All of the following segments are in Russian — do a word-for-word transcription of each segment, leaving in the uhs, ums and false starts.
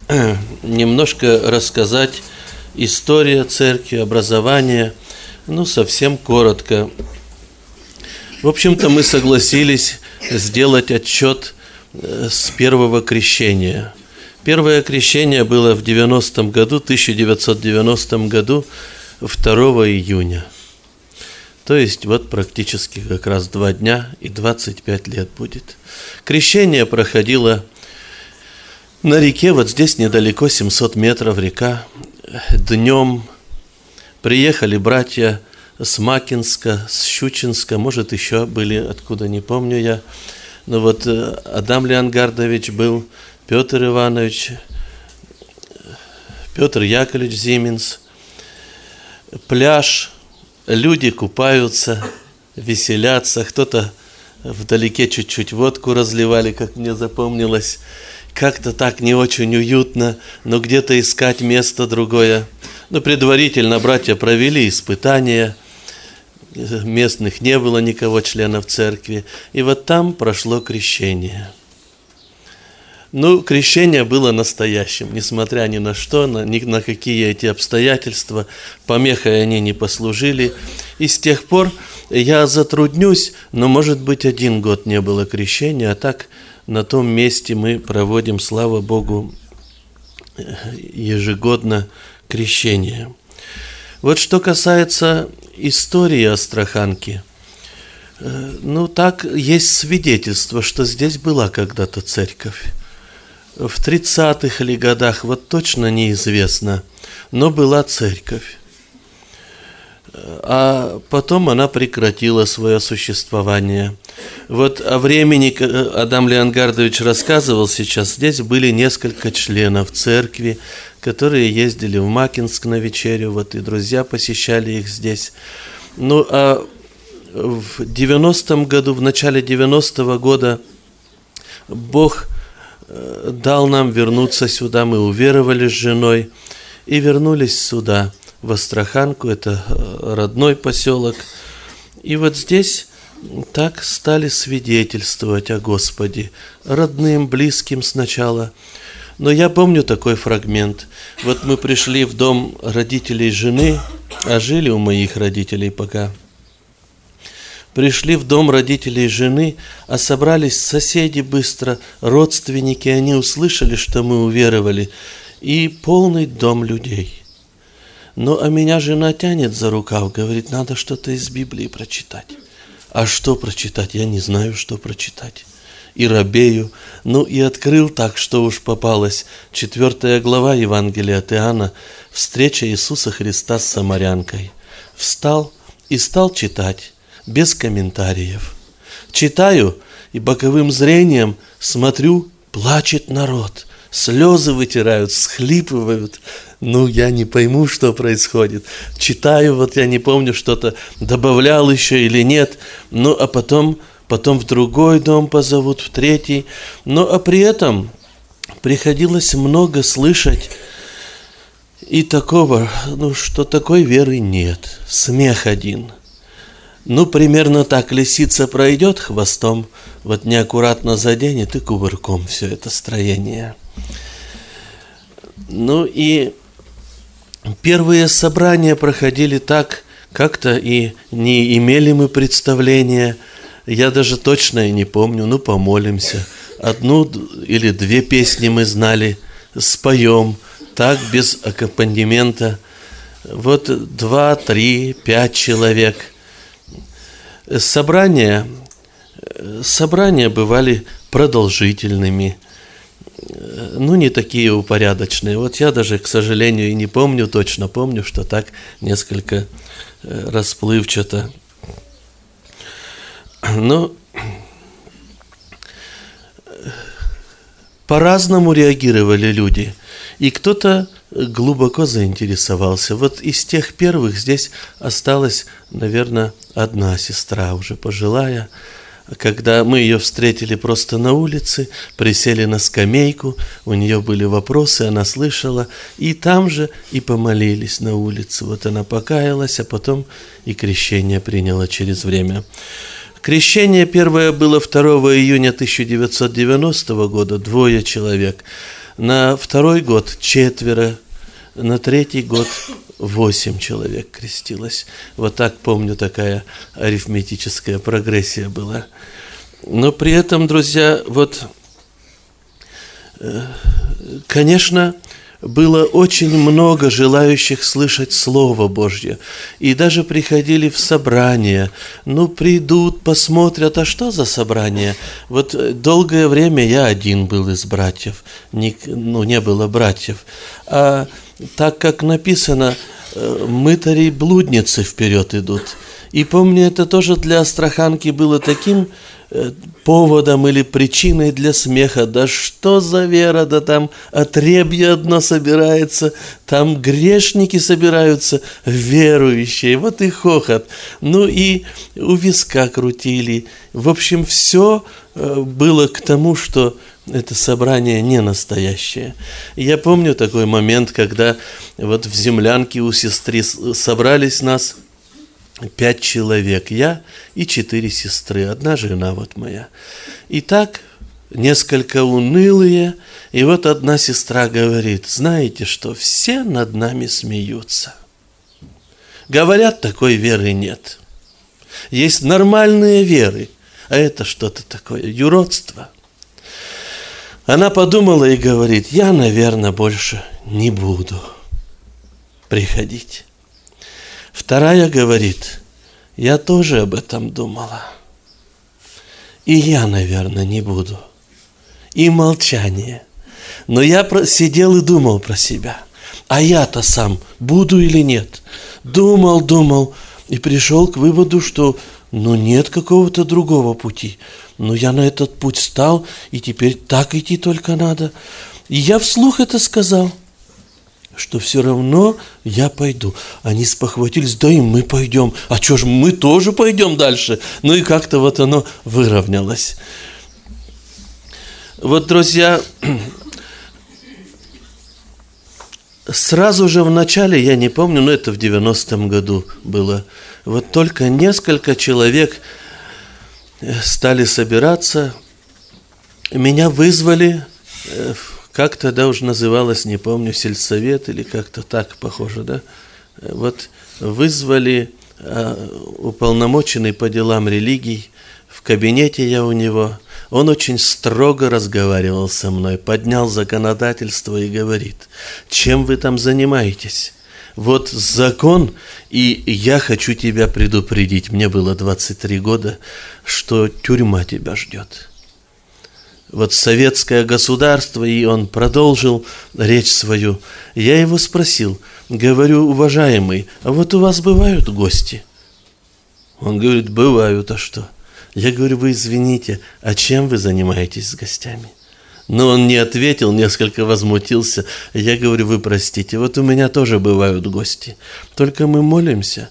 немножко рассказать историю церкви, образование, ну, совсем коротко. В общем-то, мы согласились сделать отчет с первого крещения. Первое крещение было в девяностом году, тысяча девятьсот девяностом году, второго июня. То есть вот практически как раз два дня и двадцать пять лет будет. Крещение проходило на реке, вот здесь недалеко, семьсот метров река. Днем приехали братья с Макинска, с Щучинска, может еще были, откуда не помню я. Но вот Адам Леонгардович был, Петр Иванович, Петр Яковлевич Зименс. Пляж, люди купаются, веселятся, кто-то вдалеке чуть-чуть водку разливали, как мне запомнилось. Как-то так не очень уютно, но где-то искать место другое. Но предварительно братья провели испытания, местных не было никого, членов церкви, и вот там прошло крещение. Ну, крещение было настоящим, несмотря ни на что, на, ни на какие эти обстоятельства, помехой они не послужили. И с тех пор я затруднюсь, но, может быть, один год не было крещения, а так на том месте мы проводим, слава Богу, ежегодно крещение. Вот что касается истории Астраханки, ну, так есть свидетельство, что здесь была когда-то церковь. В тридцатых ли годах, вот точно неизвестно, но была церковь. А потом она прекратила свое существование. Вот о времени Адам Леонгардович рассказывал сейчас, здесь были несколько членов церкви, которые ездили в Макинск на вечерю, вот и друзья посещали их здесь. Ну, а в девяностом году, в начале девяностого года Бог дал нам вернуться сюда, мы уверовали с женой и вернулись сюда, в Астраханку, это родной поселок. И вот здесь так стали свидетельствовать о Господе, родным, близким сначала. Но я помню такой фрагмент. Вот мы пришли в дом родителей жены, а жили у моих родителей пока. Пришли в дом родителей жены, а собрались соседи быстро, родственники, они услышали, что мы уверовали, и полный дом людей. Ну, а меня жена тянет за рукав, говорит, надо что-то из Библии прочитать. А что прочитать? Я не знаю, что прочитать. И робею. Ну, и открыл так, что уж попалось. Четвертая глава Евангелия от Иоанна, встреча Иисуса Христа с самарянкой. Встал и стал читать, без комментариев. Читаю, и боковым зрением смотрю, плачет народ. Слезы вытирают, всхлипывают. Ну, я не пойму, что происходит. Читаю, вот я не помню, что-то добавлял еще или нет. Ну, а потом, потом в другой дом позовут, в третий. Ну, а при этом приходилось много слышать и такого, ну, что такой веры нет. Смех один. Ну, примерно так, лисица пройдет хвостом, вот неаккуратно заденет и кувырком все это строение. Ну и первые собрания проходили так, как-то и не имели мы представления. Я даже точно и не помню, ну помолимся. Одну или две песни мы знали, споем, так без аккомпанемента. Вот два, три, пять человек. Собрания, собрания бывали продолжительными, ну, не такие упорядоченные. Вот я даже, к сожалению, и не помню, точно помню, что так несколько расплывчато. Но по-разному реагировали люди. И кто-то глубоко заинтересовался. Вот из тех первых здесь осталась, наверное, одна сестра, уже пожилая. Когда мы ее встретили просто на улице, присели на скамейку, у нее были вопросы, она слышала, и там же и помолились на улице. Вот она покаялась, а потом и крещение приняла через время. Крещение первое было второго июня тысяча девятьсот девяностого года, двое человек. На второй год четверо, на третий год восемь человек крестилось. Вот так, помню, такая арифметическая прогрессия была. Но при этом, друзья, вот, конечно, было очень много желающих слышать Слово Божье. И даже приходили в собрания. Ну, придут, посмотрят, а что за собрание? Вот долгое время я один был из братьев. Не, ну, не было братьев. А так как написано, мытари и блудницы вперед идут. И помню, это тоже для астраханки было таким поводом или причиной для смеха. Да что за вера, да там отребье одно собирается, там грешники собираются, верующие, вот и хохот. Ну и у виска крутили. В общем, все было к тому, что это собрание не настоящее. Я помню такой момент, когда вот в землянке у сестры собрались нас пять человек, я и четыре сестры, одна жена вот моя. И так, несколько унылые, и вот одна сестра говорит: знаете что, все над нами смеются. Говорят, такой веры нет. Есть нормальные веры, а это что-то такое, юродство. Она подумала и говорит: я, наверное, больше не буду приходить. Вторая говорит: я тоже об этом думала. И я, наверное, не буду. И молчание. Но я сидел и думал про себя. А я-то сам буду или нет? Думал, думал. И пришел к выводу, что ну нет какого-то другого пути. Но я на этот путь стал, и теперь так идти только надо. И я вслух это сказал, что все равно я пойду. Они спохватились: да и мы пойдем. А что ж, мы тоже пойдем дальше. Ну и как-то вот оно выровнялось. Вот, друзья, сразу же в начале, я не помню, но это в девяностом году было, вот только несколько человек стали собираться. Меня вызвали в как тогда уже называлось, не помню, сельсовет или как-то так похоже, да? Вот вызвали а, уполномоченный по делам религий, в кабинете я у него, он очень строго разговаривал со мной, поднял законодательство и говорит: чем вы там занимаетесь? Вот закон, и я хочу тебя предупредить, мне было двадцать три года, что тюрьма тебя ждет. Вот советское государство, и он продолжил речь свою. Я его спросил, говорю: уважаемый, а вот у вас бывают гости? Он говорит: бывают, а что? Я говорю: вы извините, а чем вы занимаетесь с гостями? Но он не ответил, несколько возмутился. Я говорю: вы простите, вот у меня тоже бывают гости, только мы молимся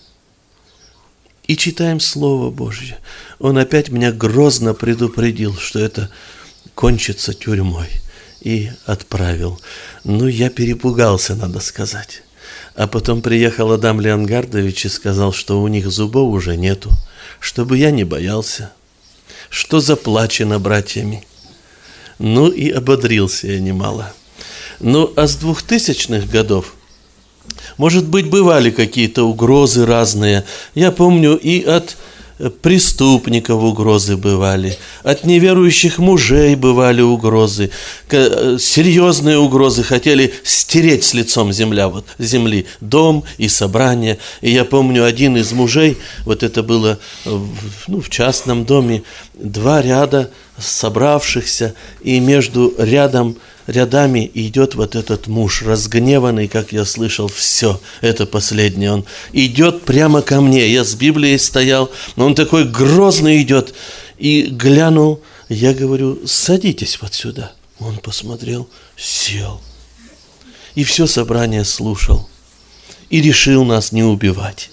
и читаем Слово Божье. Он опять меня грозно предупредил, что это кончится тюрьмой, и отправил. Ну, я перепугался, надо сказать. А потом приехал Адам Леонгардович и сказал, что у них зубов уже нету, чтобы я не боялся, что заплачено братьями. Ну, и ободрился я немало. Ну, а с двухтысячных годов, может быть, бывали какие-то угрозы разные. Я помню, и от преступников угрозы бывали, от неверующих мужей бывали угрозы, серьезные угрозы, хотели стереть с лицом земля, вот, земли дом и собрание. И я помню, один из мужей, вот это было ну, в частном доме, два ряда собравшихся, и между рядом рядами идет вот этот муж, разгневанный, как я слышал, все, это последнее, он идет прямо ко мне, я с Библией стоял, но он такой грозный идет, и глянул, я говорю: садитесь вот сюда. Он посмотрел, сел, и все собрание слушал, и решил нас не убивать.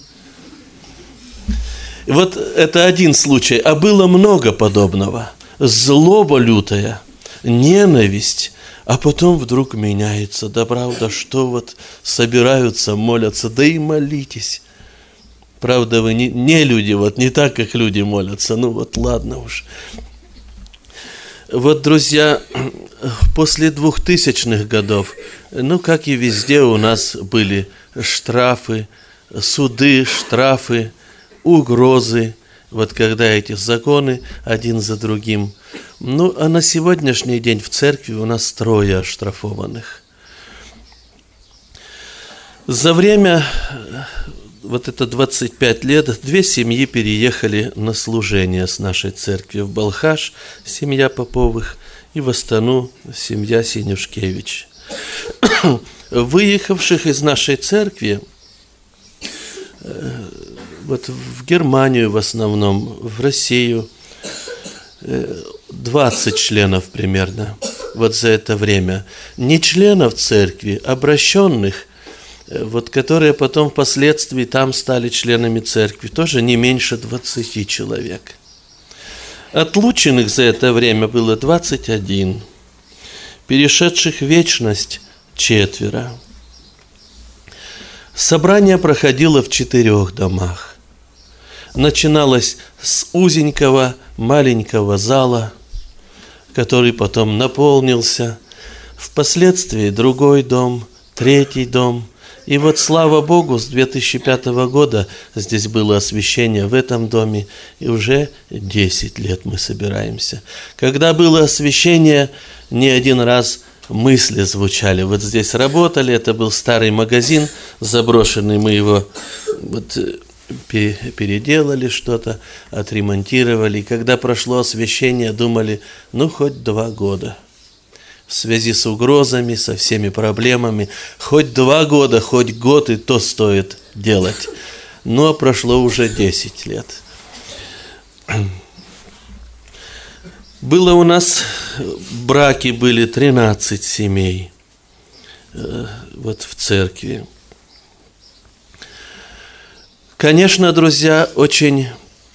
Вот это один случай, а было много подобного. Злоба лютая, ненависть, а потом вдруг меняется. Да правда, что вот собираются, молятся, да и молитесь. Правда, вы не, не люди, вот не так, как люди молятся. Ну вот ладно уж. Вот, друзья, после двухтысячных годов, ну, как и везде, у нас были штрафы, суды, штрафы, угрозы, вот когда эти законы один за другим. Ну, а на сегодняшний день в церкви у нас трое оштрафованных. За время, вот это двадцать пять лет, две семьи переехали на служение с нашей церкви. В Балхаш семья Поповых и в Астану семья Синюшкевич. Выехавших из нашей церкви, вот в Германию в основном, в Россию, двадцать членов примерно вот за это время. Не членов церкви, обращенных, вот, которые потом впоследствии там стали членами церкви, тоже не меньше двадцати человек. Отлученных за это время было двадцать один, перешедших в вечность четверо. Собрание проходило в четырех домах. Начиналось с узенького маленького зала, который потом наполнился, впоследствии другой дом, третий дом. И вот, слава Богу, с две тысячи пятого года здесь было освящение в этом доме, и уже десять лет мы собираемся. Когда было освящение, не один раз мысли звучали. Вот здесь работали, это был старый магазин заброшенный, мы его вот переделали что-то, отремонтировали. И когда прошло освящение, думали, ну, хоть два года. В связи с угрозами, со всеми проблемами, хоть два года, хоть год, и то стоит делать. Но прошло уже десять лет. Было у нас, браки были тринадцать семей вот в церкви. Конечно, друзья, очень,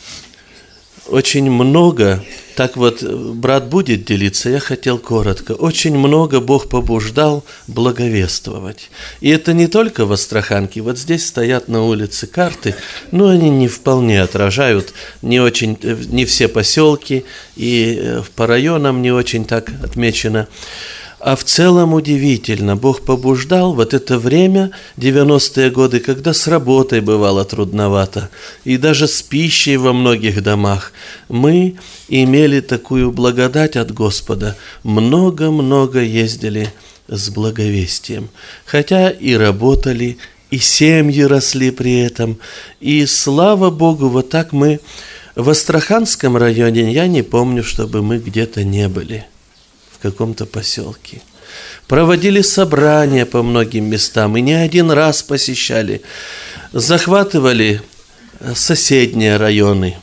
очень много, так вот брат будет делиться, я хотел коротко, очень много Бог побуждал благовествовать. И это не только в Астраханке, вот здесь стоят на улице карты, но они не вполне отражают, не очень, не все поселки, и по районам не очень так отмечено. А в целом удивительно, Бог побуждал вот это время, девяностые годы, когда с работой бывало трудновато, и даже с пищей во многих домах. Мы имели такую благодать от Господа, много-много ездили с благовестием, хотя и работали, и семьи росли при этом, и слава Богу, вот так мы в Астраханском районе, я не помню, чтобы мы где-то не были. В каком-то поселке. Проводили собрания по многим местам и не один раз посещали. Захватывали соседние районы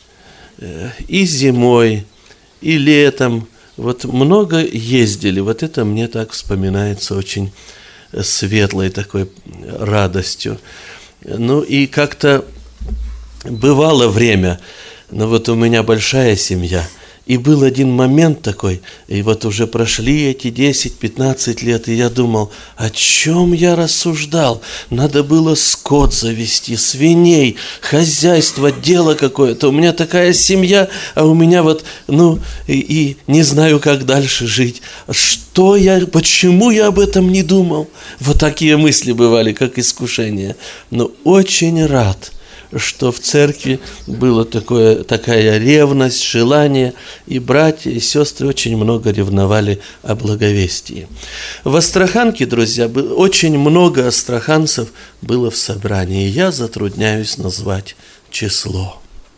и зимой, и летом. Вот много ездили. Вот это мне так вспоминается очень светлой такой радостью. Ну и как-то бывало время, но вот у меня большая семья. И был один момент такой, и вот уже прошли эти десять-пятнадцать лет, и я думал, о чем я рассуждал? Надо было скот завести, свиней, хозяйство, дело какое-то. У меня такая семья, а у меня вот, ну, и, и не знаю, как дальше жить. Что я, почему я об этом не думал? Вот такие мысли бывали, как искушение. Но очень рад, что в церкви была такая ревность, желание, и братья и сестры очень много ревновали о благовестии. В Астраханке, друзья, очень много астраханцев было в собрании, я затрудняюсь назвать число.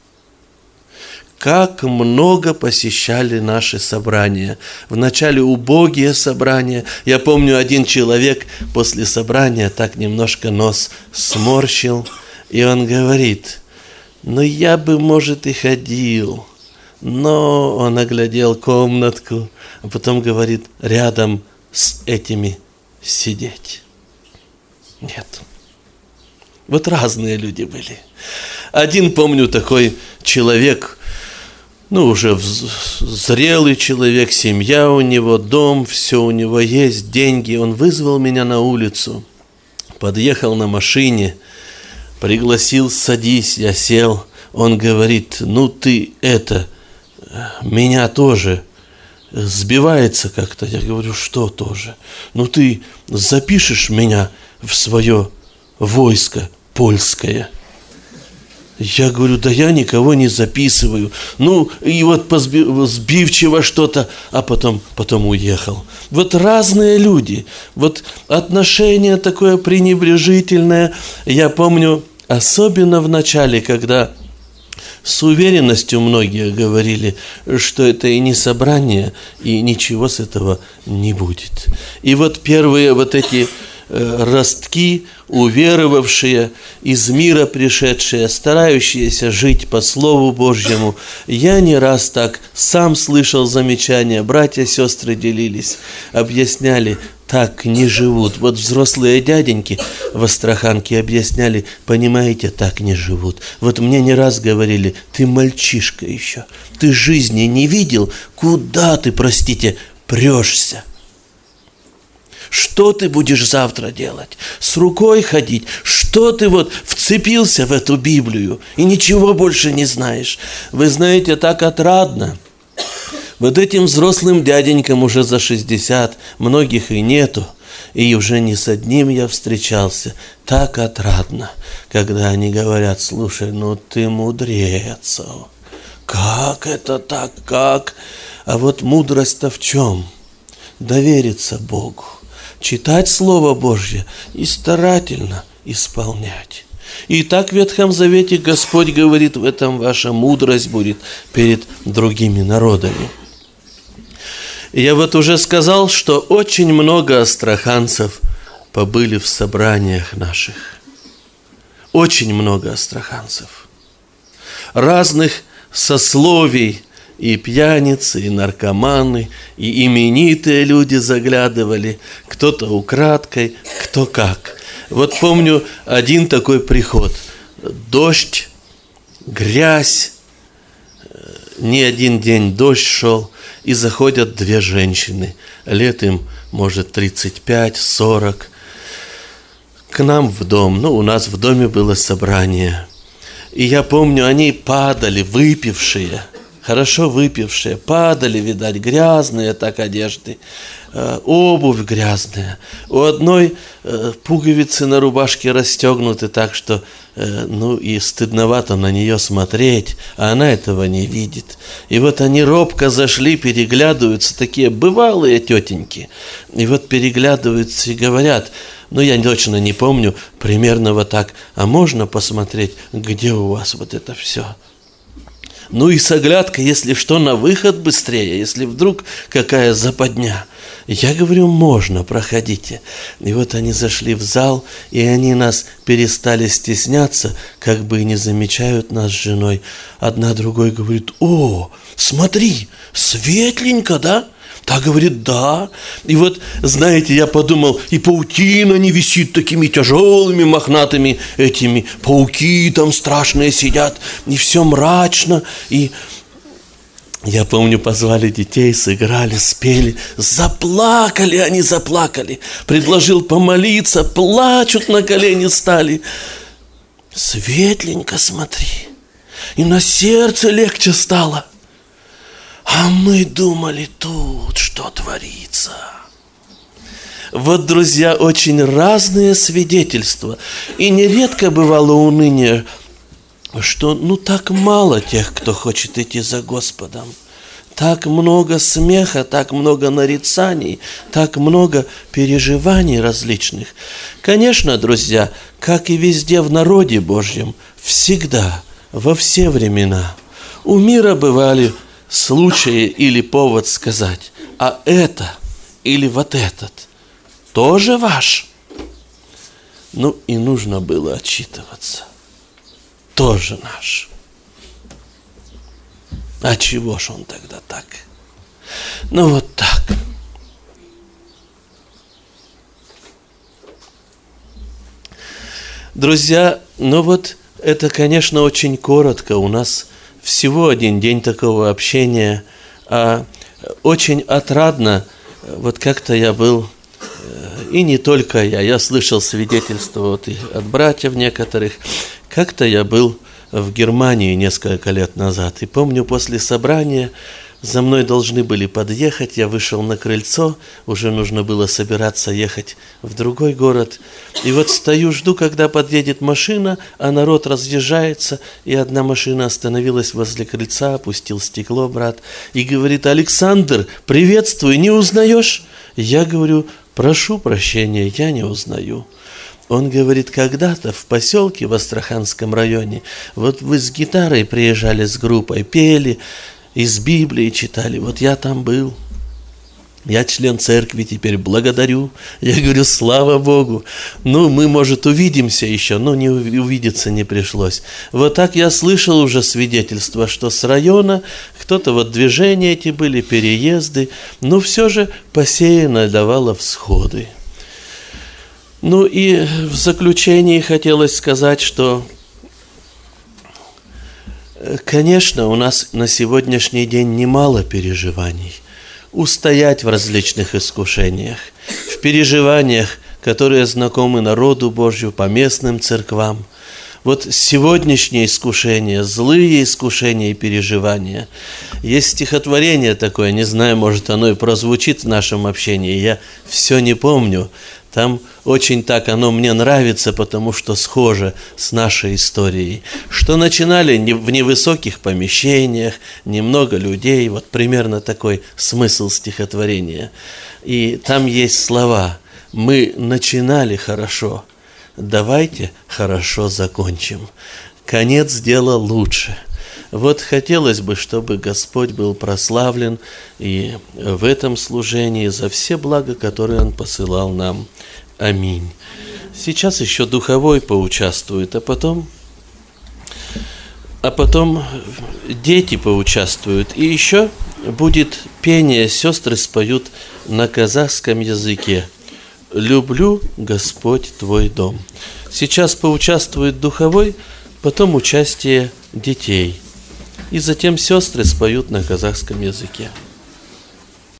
Как много посещали наши собрания. Вначале убогие собрания. Я помню, один человек после собрания так немножко нос сморщил, и он говорит, ну я бы, может, и ходил, но он оглядел комнатку, а потом говорит, рядом с этими сидеть. Нет. Вот разные люди были. Один, помню, такой человек, ну уже зрелый человек, семья у него, дом, все у него есть, деньги. Он вызвал меня на улицу, подъехал на машине, пригласил, садись, я сел. Он говорит, ну ты это, меня тоже сбивается как-то. Я говорю, что тоже? Ну ты запишешь меня в свое войско польское? Я говорю, да я никого не записываю. Ну, и вот сбивчиво что-то, а потом, потом уехал. Вот разные люди, вот отношение такое пренебрежительное. Я помню, особенно в начале, когда с уверенностью многие говорили, что это и не собрание, и ничего с этого не будет. И вот первые вот эти ростки, уверовавшие, из мира пришедшие, старающиеся жить по Слову Божьему. Я не раз так сам слышал замечания, братья, сестры делились, объясняли, так не живут. Вот взрослые дяденьки в Астраханке объясняли, понимаете, так не живут. Вот мне не раз говорили, ты мальчишка еще, ты жизни не видел, куда ты, простите, прешься? Что ты будешь завтра делать? С рукой ходить? Что ты вот вцепился в эту Библию и ничего больше не знаешь? Вы знаете, так отрадно. Вот этим взрослым дяденькам уже за шестьдесят, многих и нету, и уже не с одним я встречался. Так отрадно, когда они говорят, слушай, ну ты мудрец. Как это так, как? А вот мудрость-то в чем? Довериться Богу. Читать Слово Божье и старательно исполнять. И так в Ветхом Завете Господь говорит, в этом ваша мудрость будет перед другими народами. Я вот уже сказал, что очень много астраханцев побыли в собраниях наших. Очень много астраханцев. Разных сословий. И пьяницы, и наркоманы, и именитые люди заглядывали, кто-то украдкой, кто как. Вот помню один такой приход. Дождь, грязь, не один день дождь шел, и заходят две женщины, лет им, может, тридцать пять сорок, к нам в дом. Ну, у нас в доме было собрание. И я помню, они падали, выпившие, хорошо выпившие, падали, видать, грязные так одежды, э, обувь грязная. У одной э, пуговицы на рубашке расстегнуты так, что, э, ну, и стыдновато на нее смотреть, а она этого не видит. И вот они робко зашли, переглядываются, такие бывалые тетеньки, и вот переглядываются и говорят, ну, я точно не помню, примерно вот так, а можно посмотреть, где у вас вот это все? Ну и с оглядкой, если что, на выход быстрее, если вдруг какая западня. Я говорю, можно, проходите. И вот они зашли в зал, и они нас перестали стесняться, как бы и не замечают нас с женой. Одна другой говорит, о, смотри, светленько, да? Та говорит, да. И вот, знаете, я подумал, и паутина не висит такими тяжелыми, мохнатыми этими. Пауки там страшные сидят, и все мрачно. И я помню, позвали детей, сыграли, спели. Заплакали они, заплакали. Предложил помолиться, плачут, на колени стали. Светленько, смотри. И на сердце легче стало. А мы думали, тут что творится. Вот, друзья, очень разные свидетельства. И нередко бывало уныние, что ну так мало тех, кто хочет идти за Господом. Так много смеха, так много нарицаний, так много переживаний различных. Конечно, друзья, как и везде в народе Божьем, всегда, во все времена, у мира бывали случаи или повод сказать, а это или вот этот тоже ваш. Ну и нужно было отчитываться. Тоже наш. А чего ж он тогда так? Ну вот так. Друзья, ну вот это, конечно, очень коротко. У нас всего один день такого общения, а очень отрадно, вот как-то я был, и не только я, я слышал свидетельства вот и от братьев некоторых, как-то я был в Германии несколько лет назад, и помню, после собрания за мной должны были подъехать, я вышел на крыльцо, уже нужно было собираться ехать в другой город. И вот стою, жду, когда подъедет машина, а народ разъезжается, и одна машина остановилась возле крыльца, опустил стекло брат и говорит: «Александр, приветствую, не узнаешь?» Я говорю: «Прошу прощения, я не узнаю». Он говорит: «Когда-то в поселке в Астраханском районе, вот вы с гитарой приезжали с группой, пели, из Библии читали, вот я там был. Я член церкви теперь, благодарю». Я говорю: «Слава Богу, ну мы, может, увидимся еще», но не увидеться не пришлось. Вот так я слышал уже свидетельства, что с района кто-то, вот движения эти были, переезды, но все же посеяно давало всходы. Ну и в заключении хотелось сказать, что, конечно, у нас на сегодняшний день немало переживаний. Устоять в различных искушениях, в переживаниях, которые знакомы народу Божью, по местным церквам. Вот сегодняшние искушения, злые искушения и переживания. Есть стихотворение такое, не знаю, может, оно и прозвучит в нашем общении, я все не помню. Там очень так оно мне нравится, потому что схоже с нашей историей. Что начинали в невысоких помещениях, немного людей, вот примерно такой смысл стихотворения. И там есть слова: «Мы начинали хорошо, давайте хорошо закончим. Конец дела лучше». Вот хотелось бы, чтобы Господь был прославлен и в этом служении за все блага, которые Он посылал нам. Аминь. Сейчас еще духовой поучаствует, а потом, а потом дети поучаствуют. И еще будет пение, сестры споют на казахском языке: «Люблю, Господь, Твой дом». Сейчас поучаствует духовой, потом участие детей. И затем сестры споют на казахском языке.